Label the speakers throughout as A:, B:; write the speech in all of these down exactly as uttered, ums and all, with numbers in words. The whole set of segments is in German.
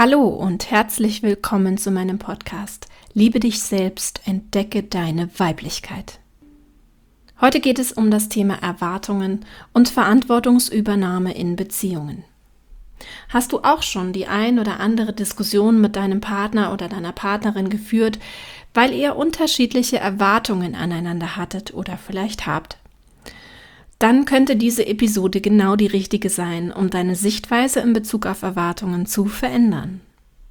A: Hallo und herzlich willkommen zu meinem Podcast Liebe dich selbst, entdecke deine Weiblichkeit. Heute geht es um das Thema Erwartungen und Verantwortungsübernahme in Beziehungen. Hast du auch schon die ein oder andere Diskussion mit deinem Partner oder deiner Partnerin geführt, weil ihr unterschiedliche Erwartungen aneinander hattet oder vielleicht habt? Dann könnte diese Episode genau die richtige sein, um deine Sichtweise in Bezug auf Erwartungen zu verändern.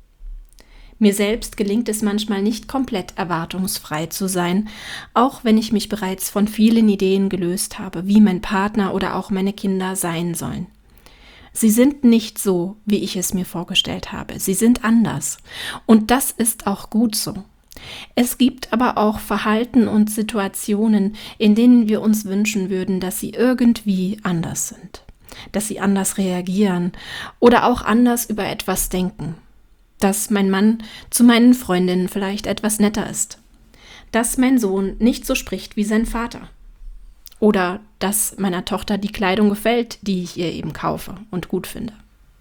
A: Mir selbst gelingt es manchmal nicht komplett erwartungsfrei zu sein, auch wenn ich mich bereits von vielen Ideen gelöst habe, wie mein Partner oder auch meine Kinder sein sollen. Sie sind nicht so, wie ich es mir vorgestellt habe. Sie sind anders. Und das ist auch gut so. Es gibt aber auch Verhalten und Situationen, in denen wir uns wünschen würden, dass sie irgendwie anders sind, dass sie anders reagieren oder auch anders über etwas denken, dass mein Mann zu meinen Freundinnen vielleicht etwas netter ist, dass mein Sohn nicht so spricht wie sein Vater oder dass meiner Tochter die Kleidung gefällt, die ich ihr eben kaufe und gut finde.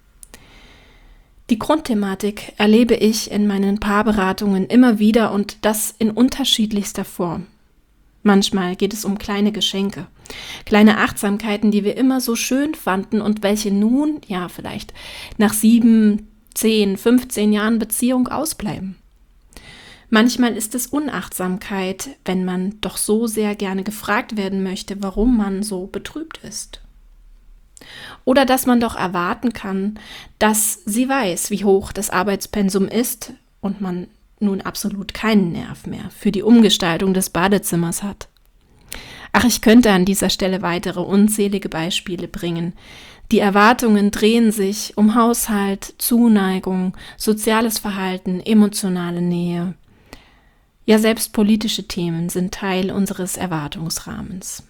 A: Die Grundthematik erlebe ich in meinen Paarberatungen immer wieder und das in unterschiedlichster Form. Manchmal geht es um kleine Geschenke, kleine Achtsamkeiten, die wir immer so schön fanden und welche nun, ja vielleicht nach sieben, zehn, fünfzehn Jahren Beziehung ausbleiben. Manchmal ist es Unachtsamkeit, wenn man doch so sehr gerne gefragt werden möchte, warum man so betrübt ist. Oder dass man doch erwarten kann, dass sie weiß, wie hoch das Arbeitspensum ist und man nun absolut keinen Nerv mehr für die Umgestaltung des Badezimmers hat. Ach, ich könnte an dieser Stelle weitere unzählige Beispiele bringen. Die Erwartungen drehen sich um Haushalt, Zuneigung, soziales Verhalten, emotionale Nähe. Ja, selbst politische Themen sind Teil unseres Erwartungsrahmens.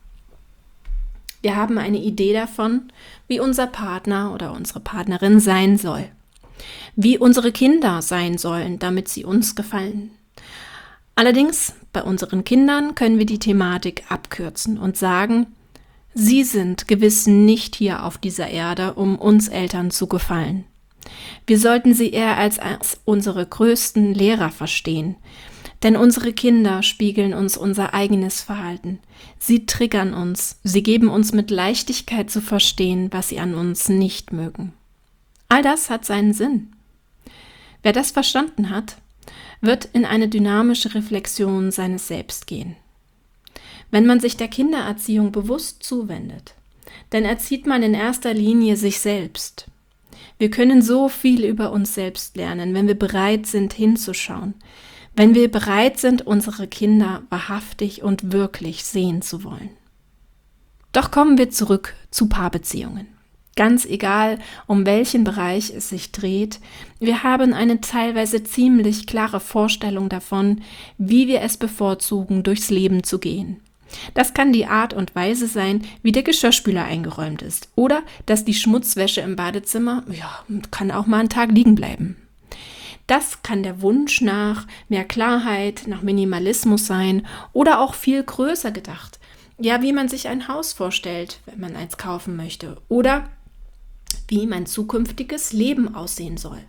A: Wir haben eine Idee davon, wie unser Partner oder unsere Partnerin sein soll, wie unsere Kinder sein sollen, damit sie uns gefallen. Allerdings, bei unseren Kindern können wir die Thematik abkürzen und sagen, sie sind gewiss nicht hier auf dieser Erde, um uns Eltern zu gefallen. Wir sollten sie eher als, als unsere größten Lehrer verstehen, denn unsere Kinder spiegeln uns unser eigenes Verhalten. Sie triggern uns, sie geben uns mit Leichtigkeit zu verstehen, was sie an uns nicht mögen. All das hat seinen Sinn. Wer das verstanden hat, wird in eine dynamische Reflexion seines Selbst gehen. Wenn man sich der Kindererziehung bewusst zuwendet, dann erzieht man in erster Linie sich selbst. Wir können so viel über uns selbst lernen, wenn wir bereit sind, hinzuschauen, wenn wir bereit sind, unsere Kinder wahrhaftig und wirklich sehen zu wollen. Doch kommen wir zurück zu Paarbeziehungen. Ganz egal, um welchen Bereich es sich dreht, wir haben eine teilweise ziemlich klare Vorstellung davon, wie wir es bevorzugen, durchs Leben zu gehen. Das kann die Art und Weise sein, wie der Geschirrspüler eingeräumt ist oder dass die Schmutzwäsche im Badezimmer, ja, kann auch mal einen Tag liegen bleiben. Das kann der Wunsch nach mehr Klarheit, nach Minimalismus sein oder auch viel größer gedacht. Ja, wie man sich ein Haus vorstellt, wenn man eins kaufen möchte oder wie mein zukünftiges Leben aussehen soll.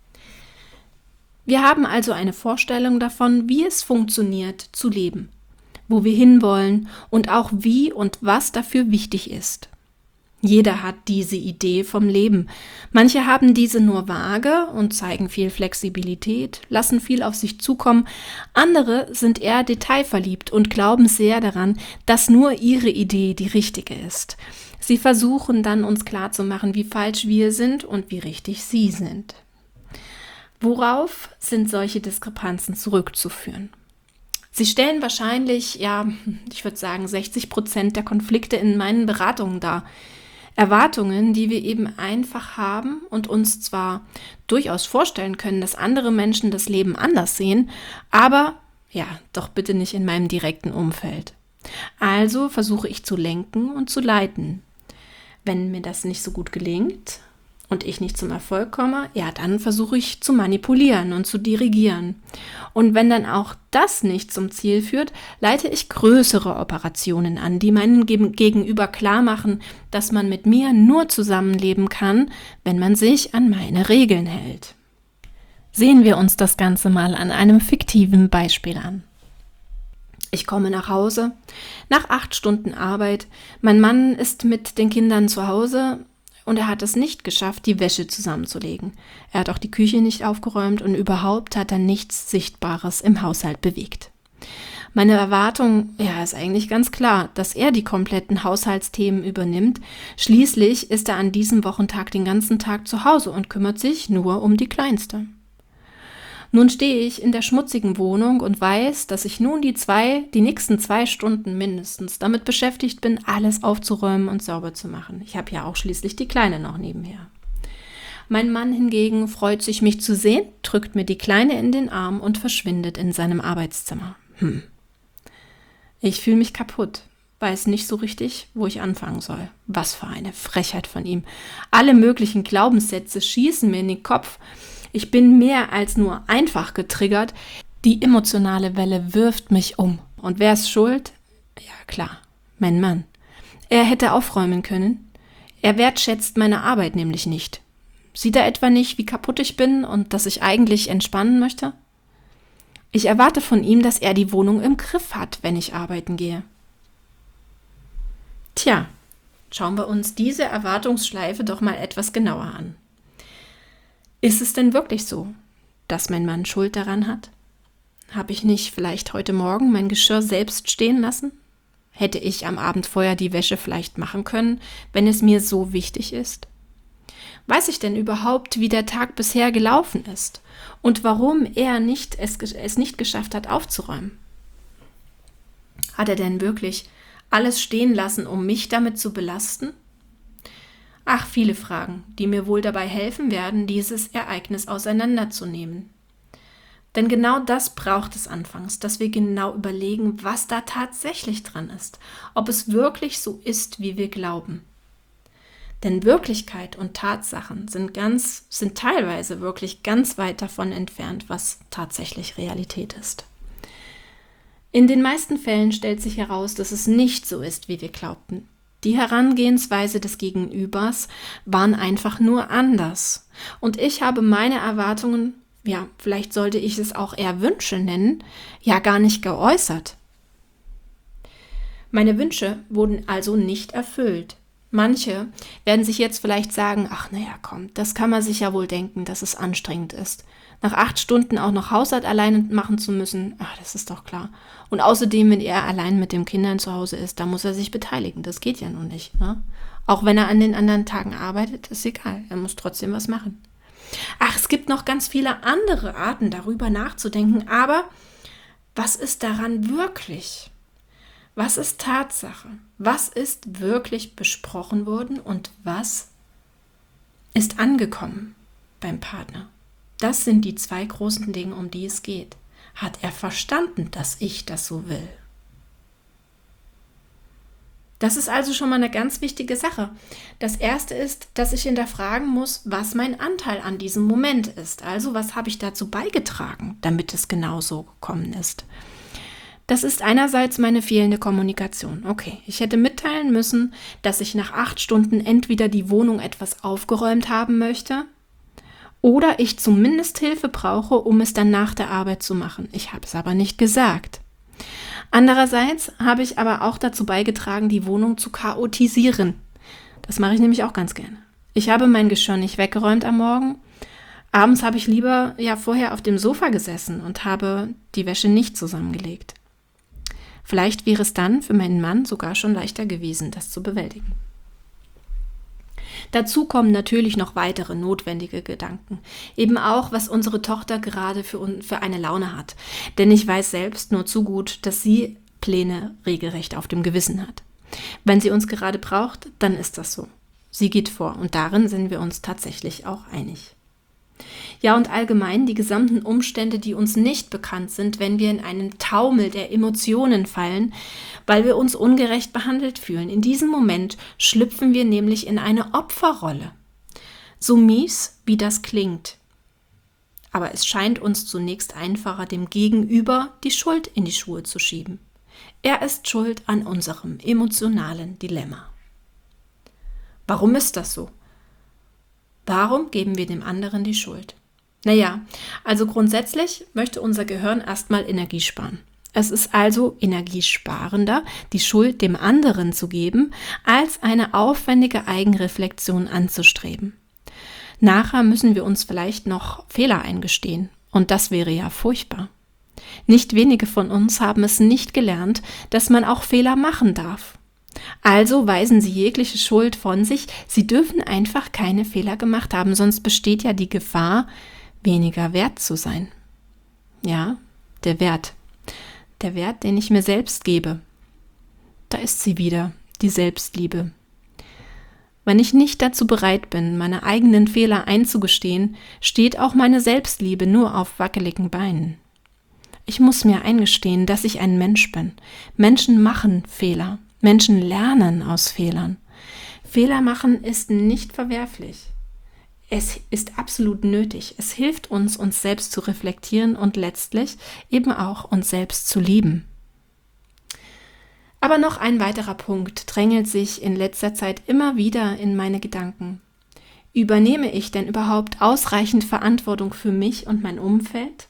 A: Wir haben also eine Vorstellung davon, wie es funktioniert zu leben, wo wir hinwollen und auch wie und was dafür wichtig ist. Jeder hat diese Idee vom Leben. Manche haben diese nur vage und zeigen viel Flexibilität, lassen viel auf sich zukommen. Andere sind eher detailverliebt und glauben sehr daran, dass nur ihre Idee die richtige ist. Sie versuchen dann, uns klarzumachen, wie falsch wir sind und wie richtig sie sind. Worauf sind solche Diskrepanzen zurückzuführen? Sie stellen wahrscheinlich, ja, ich würde sagen, sechzig Prozent der Konflikte in meinen Beratungen dar. Erwartungen, die wir eben einfach haben und uns zwar durchaus vorstellen können, dass andere Menschen das Leben anders sehen, aber ja, doch bitte nicht in meinem direkten Umfeld. Also versuche ich zu lenken und zu leiten. Wenn mir das nicht so gut gelingt und ich nicht zum Erfolg komme, ja, dann versuche ich zu manipulieren und zu dirigieren. Und wenn dann auch das nicht zum Ziel führt, leite ich größere Operationen an, die meinen Gegenüber klar machen, dass man mit mir nur zusammenleben kann, wenn man sich an meine Regeln hält. Sehen wir uns das Ganze mal an einem fiktiven Beispiel an. Ich komme nach Hause, nach acht Stunden Arbeit. Mein Mann ist mit den Kindern zu Hause und er hat es nicht geschafft, die Wäsche zusammenzulegen. Er hat auch die Küche nicht aufgeräumt und überhaupt hat er nichts Sichtbares im Haushalt bewegt. Meine Erwartung, ja, ist eigentlich ganz klar, dass er die kompletten Haushaltsthemen übernimmt. Schließlich ist er an diesem Wochentag den ganzen Tag zu Hause und kümmert sich nur um die Kleinste. Nun stehe ich in der schmutzigen Wohnung und weiß, dass ich nun die zwei, die nächsten zwei Stunden mindestens damit beschäftigt bin, alles aufzuräumen und sauber zu machen. Ich habe ja auch schließlich die Kleine noch nebenher. Mein Mann hingegen freut sich, mich zu sehen, drückt mir die Kleine in den Arm und verschwindet in seinem Arbeitszimmer. Hm. Ich fühle mich kaputt, weiß nicht so richtig, wo ich anfangen soll. Was für eine Frechheit von ihm. Alle möglichen Glaubenssätze schießen mir in den Kopf. Ich bin mehr als nur einfach getriggert. Die emotionale Welle wirft mich um. Und wer ist schuld? Ja klar, mein Mann. Er hätte aufräumen können. Er wertschätzt meine Arbeit nämlich nicht. Sieht er etwa nicht, wie kaputt ich bin und dass ich eigentlich entspannen möchte? Ich erwarte von ihm, dass er die Wohnung im Griff hat, wenn ich arbeiten gehe. Tja, schauen wir uns diese Erwartungsschleife doch mal etwas genauer an. Ist es denn wirklich so, dass mein Mann Schuld daran hat? Habe ich nicht vielleicht heute Morgen mein Geschirr selbst stehen lassen? Hätte ich am Abend vorher die Wäsche vielleicht machen können, wenn es mir so wichtig ist? Weiß ich denn überhaupt, wie der Tag bisher gelaufen ist und warum er nicht, es, es nicht geschafft hat, aufzuräumen? Hat er denn wirklich alles stehen lassen, um mich damit zu belasten? Ach, viele Fragen, die mir wohl dabei helfen werden, dieses Ereignis auseinanderzunehmen. Denn genau das braucht es anfangs, dass wir genau überlegen, was da tatsächlich dran ist, ob es wirklich so ist, wie wir glauben. Denn Wirklichkeit und Tatsachen sind ganz, sind teilweise wirklich ganz weit davon entfernt, was tatsächlich Realität ist. In den meisten Fällen stellt sich heraus, dass es nicht so ist, wie wir glaubten. Die Herangehensweise des Gegenübers waren einfach nur anders. Und ich habe meine Erwartungen, ja, vielleicht sollte ich es auch eher Wünsche nennen, ja gar nicht geäußert. Meine Wünsche wurden also nicht erfüllt. Manche werden sich jetzt vielleicht sagen, ach naja, komm, das kann man sich ja wohl denken, dass es anstrengend ist. Nach acht Stunden auch noch Haushalt alleine machen zu müssen, ach, das ist doch klar. Und außerdem, wenn er allein mit den Kindern zu Hause ist, da muss er sich beteiligen. Das geht ja nun nicht, ne? Auch wenn er an den anderen Tagen arbeitet, ist egal. Er muss trotzdem was machen. Ach, es gibt noch ganz viele andere Arten, darüber nachzudenken. Aber was ist daran wirklich? Was ist Tatsache? Was ist wirklich besprochen worden und was ist angekommen beim Partner? Das sind die zwei großen Dinge, um die es geht. Hat er verstanden, dass ich das so will? Das ist also schon mal eine ganz wichtige Sache. Das erste ist, dass ich hinterfragen muss, was mein Anteil an diesem Moment ist. Also, was habe ich dazu beigetragen, damit es genau so gekommen ist? Das ist einerseits meine fehlende Kommunikation. Okay, ich hätte mitteilen müssen, dass ich nach acht Stunden entweder die Wohnung etwas aufgeräumt haben möchte oder ich zumindest Hilfe brauche, um es dann nach der Arbeit zu machen. Ich habe es aber nicht gesagt. Andererseits habe ich aber auch dazu beigetragen, die Wohnung zu chaotisieren. Das mache ich nämlich auch ganz gerne. Ich habe mein Geschirr nicht weggeräumt am Morgen. Abends habe ich lieber ja vorher auf dem Sofa gesessen und habe die Wäsche nicht zusammengelegt. Vielleicht wäre es dann für meinen Mann sogar schon leichter gewesen, das zu bewältigen. Dazu kommen natürlich noch weitere notwendige Gedanken. Eben auch, was unsere Tochter gerade für, für eine Laune hat. Denn ich weiß selbst nur zu gut, dass sie Pläne regelrecht auf dem Gewissen hat. Wenn sie uns gerade braucht, dann ist das so. Sie geht vor und darin sind wir uns tatsächlich auch einig. Ja, und allgemein die gesamten Umstände, die uns nicht bekannt sind, wenn wir in einen Taumel der Emotionen fallen, weil wir uns ungerecht behandelt fühlen. In diesem Moment schlüpfen wir nämlich in eine Opferrolle. So mies, wie das klingt. Aber es scheint uns zunächst einfacher, dem Gegenüber die Schuld in die Schuhe zu schieben. Er ist schuld an unserem emotionalen Dilemma. Warum ist das so? Warum geben wir dem anderen die Schuld? Naja, also grundsätzlich möchte unser Gehirn erstmal Energie sparen. Es ist also energiesparender, die Schuld dem anderen zu geben, als eine aufwendige Eigenreflexion anzustreben. Nachher müssen wir uns vielleicht noch Fehler eingestehen und das wäre ja furchtbar. Nicht wenige von uns haben es nicht gelernt, dass man auch Fehler machen darf. Also weisen sie jegliche Schuld von sich, sie dürfen einfach keine Fehler gemacht haben, sonst besteht ja die Gefahr, weniger wert zu sein. Ja, der Wert. Der Wert, den ich mir selbst gebe. Da ist sie wieder, die Selbstliebe. Wenn ich nicht dazu bereit bin, meine eigenen Fehler einzugestehen, steht auch meine Selbstliebe nur auf wackeligen Beinen. Ich muss mir eingestehen, dass ich ein Mensch bin. Menschen machen Fehler. Menschen lernen aus Fehlern. Fehler machen ist nicht verwerflich. Es ist absolut nötig. Es hilft uns, uns selbst zu reflektieren und letztlich eben auch uns selbst zu lieben. Aber noch ein weiterer Punkt drängelt sich in letzter Zeit immer wieder in meine Gedanken. Übernehme ich denn überhaupt ausreichend Verantwortung für mich und mein Umfeld?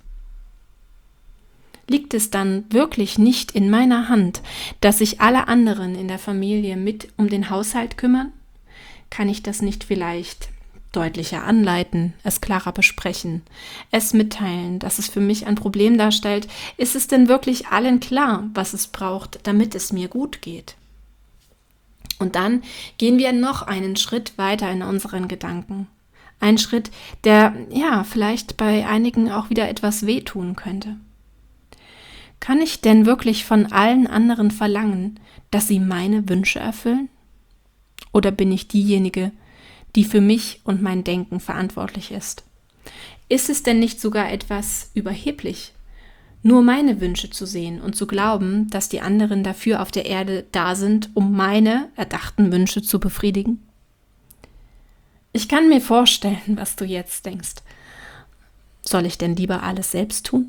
A: Liegt es dann wirklich nicht in meiner Hand, dass sich alle anderen in der Familie mit um den Haushalt kümmern? Kann ich das nicht vielleicht deutlicher anleiten, es klarer besprechen, es mitteilen, dass es für mich ein Problem darstellt? Ist es denn wirklich allen klar, was es braucht, damit es mir gut geht? Und dann gehen wir noch einen Schritt weiter in unseren Gedanken. Ein Schritt, der ja vielleicht bei einigen auch wieder etwas wehtun könnte. Kann ich denn wirklich von allen anderen verlangen, dass sie meine Wünsche erfüllen? Oder bin ich diejenige, die für mich und mein Denken verantwortlich ist? Ist es denn nicht sogar etwas überheblich, nur meine Wünsche zu sehen und zu glauben, dass die anderen dafür auf der Erde da sind, um meine erdachten Wünsche zu befriedigen? Ich kann mir vorstellen, was du jetzt denkst. Soll ich denn lieber alles selbst tun?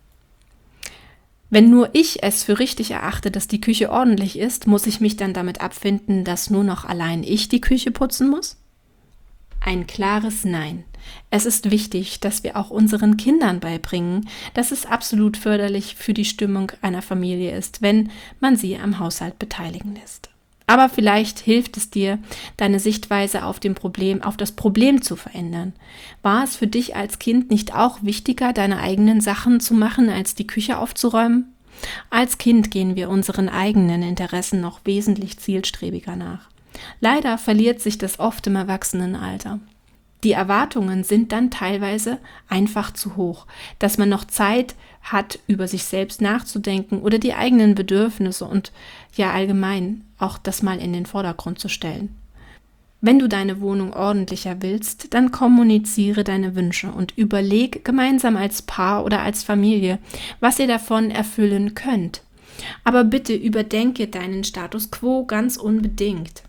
A: Wenn nur ich es für richtig erachte, dass die Küche ordentlich ist, muss ich mich dann damit abfinden, dass nur noch allein ich die Küche putzen muss? Ein klares Nein. Es ist wichtig, dass wir auch unseren Kindern beibringen, dass es absolut förderlich für die Stimmung einer Familie ist, wenn man sie am Haushalt beteiligen lässt. Aber vielleicht hilft es dir, deine Sichtweise auf dem Problem, auf das Problem zu verändern. War es für dich als Kind nicht auch wichtiger, deine eigenen Sachen zu machen, als die Küche aufzuräumen? Als Kind gehen wir unseren eigenen Interessen noch wesentlich zielstrebiger nach. Leider verliert sich das oft im Erwachsenenalter. Die Erwartungen sind dann teilweise einfach zu hoch, dass man noch Zeit hat, über sich selbst nachzudenken oder die eigenen Bedürfnisse und ja allgemein auch das mal in den Vordergrund zu stellen. Wenn du deine Wohnung ordentlicher willst, dann kommuniziere deine Wünsche und überleg gemeinsam als Paar oder als Familie, was ihr davon erfüllen könnt. Aber bitte überdenke deinen Status quo ganz unbedingt.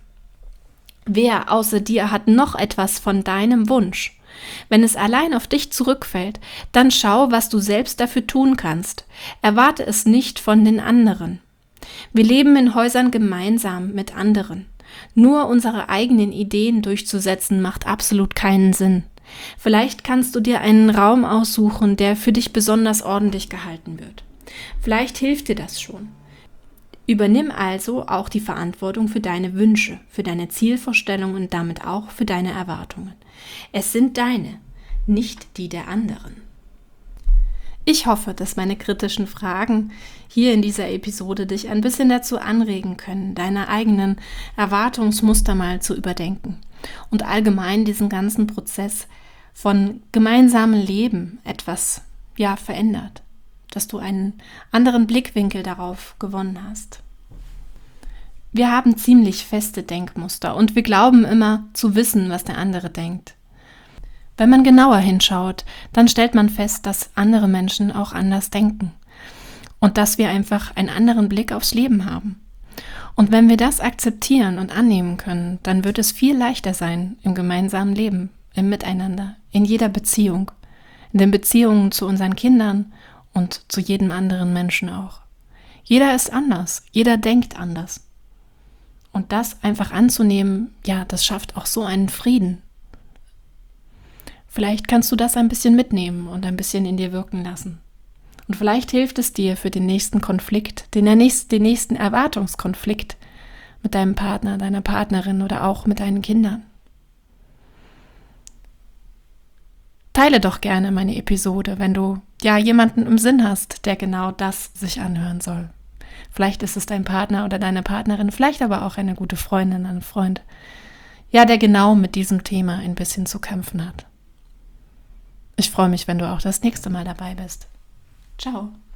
A: Wer außer dir hat noch etwas von deinem Wunsch? Wenn es allein auf dich zurückfällt, dann schau, was du selbst dafür tun kannst. Erwarte es nicht von den anderen. Wir leben in Häusern gemeinsam mit anderen. Nur unsere eigenen Ideen durchzusetzen, macht absolut keinen Sinn. Vielleicht kannst du dir einen Raum aussuchen, der für dich besonders ordentlich gehalten wird. Vielleicht hilft dir das schon. Übernimm also auch die Verantwortung für deine Wünsche, für deine Zielvorstellungen und damit auch für deine Erwartungen. Es sind deine, nicht die der anderen. Ich hoffe, dass meine kritischen Fragen hier in dieser Episode dich ein bisschen dazu anregen können, deine eigenen Erwartungsmuster mal zu überdenken und allgemein diesen ganzen Prozess von gemeinsamem Leben etwas ja verändert, dass du einen anderen Blickwinkel darauf gewonnen hast. Wir haben ziemlich feste Denkmuster und wir glauben immer zu wissen, was der andere denkt. Wenn man genauer hinschaut, dann stellt man fest, dass andere Menschen auch anders denken und dass wir einfach einen anderen Blick aufs Leben haben. Und wenn wir das akzeptieren und annehmen können, dann wird es viel leichter sein im gemeinsamen Leben, im Miteinander, in jeder Beziehung, in den Beziehungen zu unseren Kindern und zu jedem anderen Menschen auch. Jeder ist anders, jeder denkt anders. Und das einfach anzunehmen, ja, das schafft auch so einen Frieden. vielleicht kannst du das ein bisschen mitnehmen und ein bisschen in dir wirken lassen. Und vielleicht hilft es dir für den nächsten Konflikt, den, nächsten, den nächsten Erwartungskonflikt mit deinem Partner, deiner Partnerin oder auch mit deinen Kindern. Teile doch gerne meine Episode, wenn du ja jemanden im Sinn hast, der genau das sich anhören soll. Vielleicht ist es dein Partner oder deine Partnerin, vielleicht aber auch eine gute Freundin, ein Freund, ja, der genau mit diesem Thema ein bisschen zu kämpfen hat. Ich freue mich, wenn du auch das nächste Mal dabei bist. Ciao.